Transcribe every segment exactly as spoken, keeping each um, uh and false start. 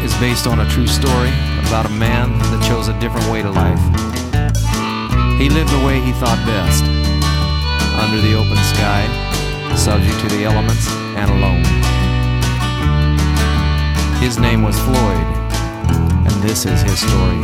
is based on a true story about a man that chose a different way to life. He lived the way he thought best, under the open sky, subject to the elements, and alone. His name was Floyd, and this is his story.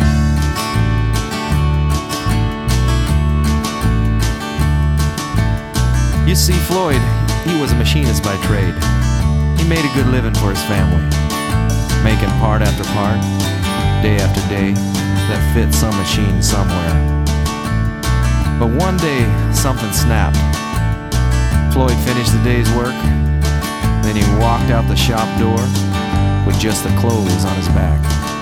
You see, Floyd, he was a machinist by trade. He made a good living for his family, making part after part, day after day, that fit some machine somewhere. But one day, something snapped. Floyd finished the day's work, then he walked out the shop door with just the clothes on his back.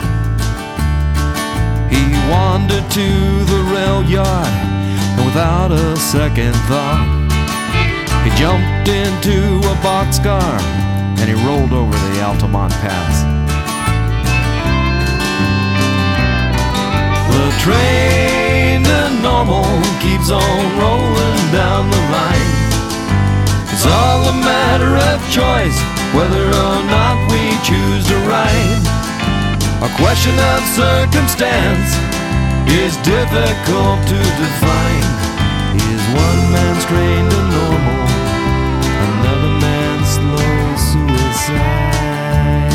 He wandered to the rail yard, and without a second thought, he jumped into a boxcar, and he rolled over the Altamont Pass. The train to normal keeps on rolling down the line. It's all a matter of choice, whether or not we choose to ride. A question of circumstance is difficult to define. Is one man's train to normal, another man's slow suicide?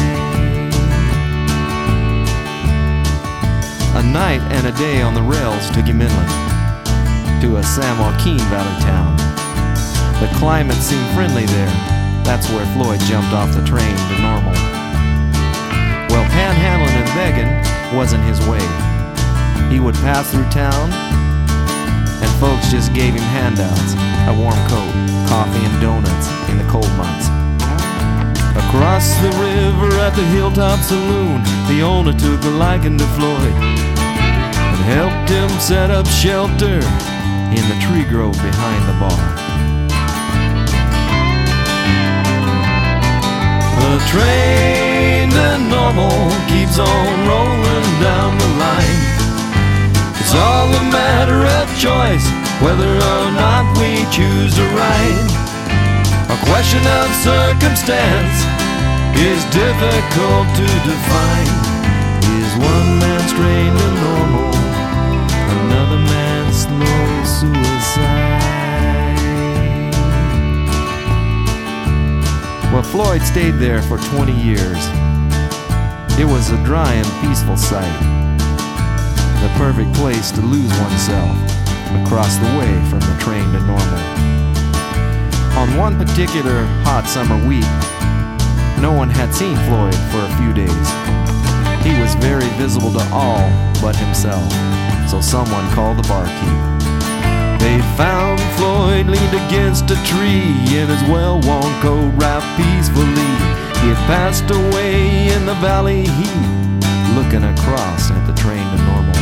A night and a day on the rails took him inland, to a San Joaquin Valley town. The climate seemed friendly there. That's where Floyd jumped off the train to normal. Well, panhandling and begging wasn't his way. He would pass through town, and folks just gave him handouts, a warm coat, coffee and donuts in the cold months. Across the river at the Hilltop Saloon, the owner took a liking to Floyd and helped him set up shelter in the tree grove behind the bar. The train to normal keeps on rolling down the line. It's all a matter of choice, whether or not we choose to ride. A question of circumstance is difficult to define. Is one man's train to normal, another man's slow suicide? Well, Floyd stayed there for twenty years. It was a dry and peaceful sight, the perfect place to lose oneself across the way from the train to normal. On one particular hot summer week, no one had seen Floyd for a few days. He was very visible to all but himself, so someone called the barkeep. They found Floyd leaned against a tree in his well-worn coat, wrapped peacefully. He had passed away in the valley heat, looking across at the train to normal.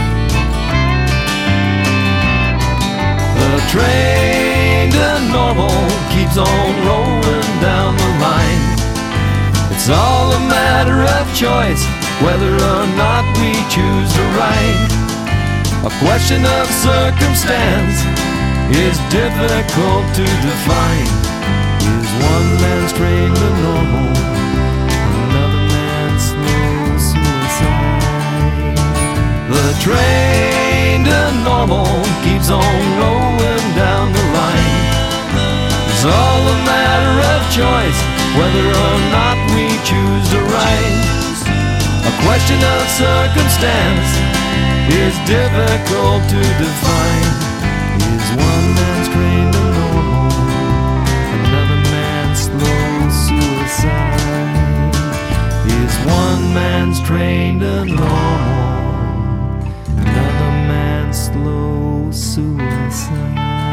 The train to normal keeps on rolling down the line. It's all a matter of choice, whether or not we choose to ride. A question of circumstance is difficult to define. Is one man's train to normal, another man's slow suicide? The train to normal keeps on rolling down the line. It's all a matter of choice, whether or not we choose to ride. A question of circumstance is difficult to define. Is one man's train to normal, another man's slow suicide? Is one man's train to normal, another man's slow suicide?